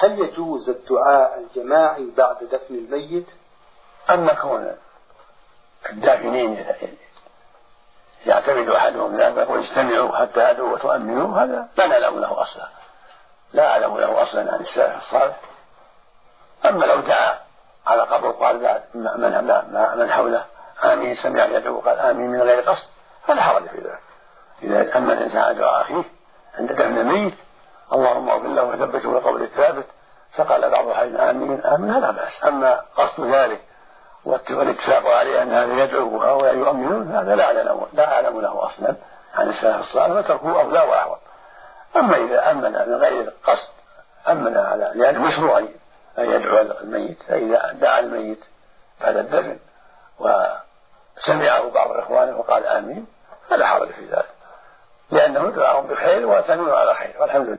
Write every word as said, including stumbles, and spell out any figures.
هل يجوز الدعاء الجماعي بعد دفن الميت؟ أما كون الدافنين يعتمد أحدهم ذلك ويجتمعوا حتى يدعوا وتؤمنوا، هذا لا نعلم له أصلا، لا أعلم له أصلا عن السلف الصالح. أما لو دعا على قبر قال بعد من, من حوله آمين سمع يدعو قال آمين من غير قصد فلا حرج في ذلك. إذا أما الإنسان على دعاء أخيه عند دفن الميت اللهم اغفر له وثبته لقول الثابت فقال بعض الحين آمين آمين هذا بأس. أما قصد ذلك والاتفاق عليه أن هذا يدعو وهؤلاء يؤمنون هذا لا أعلم, لا أعلم له أصلا عن السلف الصالح وتركوه أولى وأعظم. أما إذا أمن من غير قصد أمن على لأنه مشروع أن يدعو الميت، فإذا دعا الميت بعد الدفن وسمعه بعض إخوانه وقال آمين فلا حرج في ذلك، لأنه دعاهم بالخير وثنوا على خير والحمد لله.